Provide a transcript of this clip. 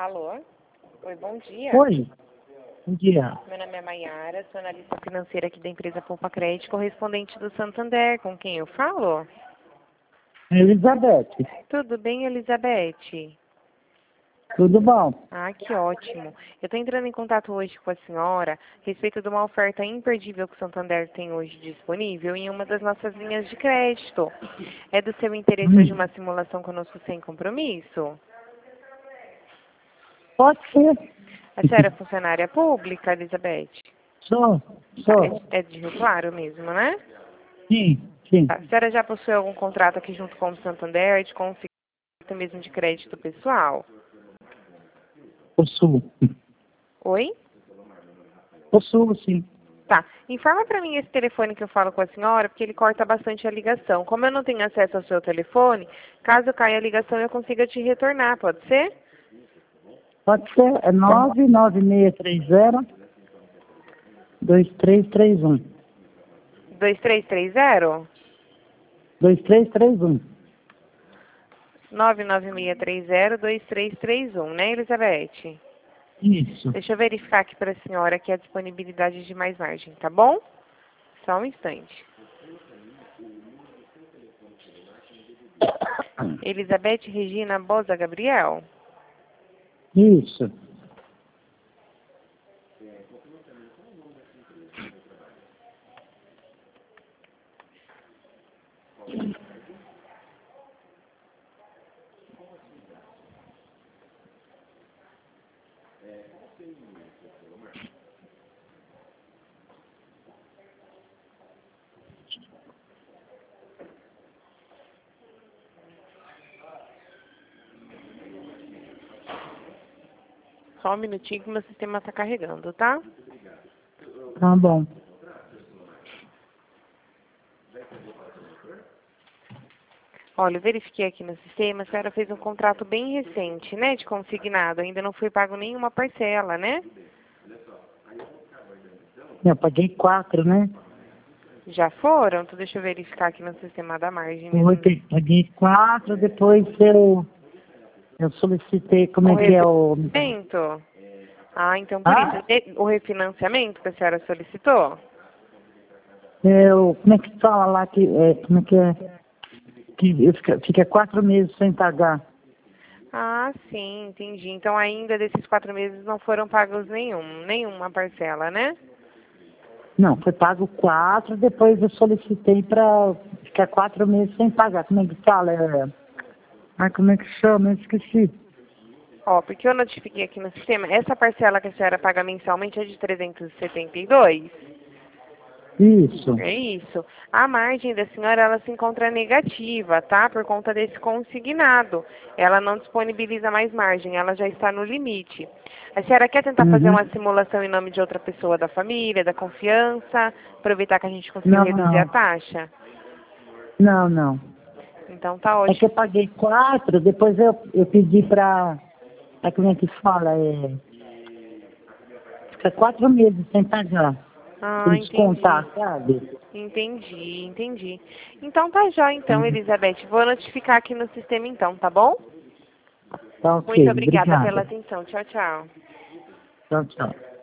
Alô? Oi, bom dia. Oi, bom dia. Meu nome é Maiara, sou analista financeira aqui da empresa Poupa Crédito, correspondente do Santander. Com quem eu falo? Elizabeth, Tudo bem, Elizabeth? tudo bom? Ah, que ótimo. Eu estou entrando em contato hoje com a senhora a respeito de uma oferta imperdível que o Santander tem hoje disponível em uma das nossas linhas de crédito. É do seu interesse hoje uma simulação conosco sem compromisso? Pode ser. A senhora é funcionária pública, Elizabeth? Sou, Tá, sou. é de Rio Claro mesmo, né? Sim, sim, Tá. A senhora já possui algum contrato aqui junto com o Santander de consignação mesmo de crédito pessoal? possuo. Oi? Possuo, sim. Tá. Informa para mim esse telefone que eu falo com a senhora, porque ele corta bastante a ligação. Como eu não tenho acesso ao seu telefone, caso caia a ligação eu consiga te retornar, pode ser? Pode ser, é 99630-2331. 2330? 2331. 99630-2331, né, Elizabeth? Isso. Deixa eu verificar aqui para a senhora aqui a disponibilidade de mais margem, tá bom? Só um instante. Elizabeth Regina Boza Gabriel? Isso. Só um minutinho que meu sistema está carregando, tá? Tá bom. Olha, eu verifiquei aqui no sistema, a senhora fez um contrato bem recente, né, de consignado. Ainda não foi pago nenhuma parcela, né? Eu paguei 4, né? Já foram? Então deixa eu verificar aqui no sistema da margem Foi, mesmo. paguei 4, depois eu solicitei, como O é que é o... refinanciamento? Ah, então por isso. Ah? O refinanciamento que a senhora solicitou? Como é que fala lá que, como é que é? Que fica 4 meses sem pagar. Ah, sim, entendi. Então ainda desses 4 meses não foram pagos nenhuma parcela, né? Não, foi pago 4, depois eu solicitei para ficar 4 meses sem pagar. Como é que fala? Como é que chama? Eu esqueci. Ó, porque eu notifiquei aqui no sistema, essa parcela que a senhora paga mensalmente é de 372? Isso. É isso. A margem da senhora, ela se encontra negativa, tá? Por conta desse consignado. Ela não disponibiliza mais margem, ela já está no limite. A senhora quer tentar fazer Uhum. uma simulação em nome de outra pessoa da família, da confiança, aproveitar que a gente conseguiu Não, reduzir a não. taxa? Não, não. Então tá É que eu ótimo. paguei 4, depois eu pedi para... como é que fala? Fica 4 meses sem pagar. Ah, Sem entendi. descontar, sabe? Entendi. Então tá já, então, Elizabeth. Vou notificar aqui no sistema então, tá bom? Tá Muito ok. obrigada pela Obrigada. atenção. Tchau, tchau. Tchau, tchau.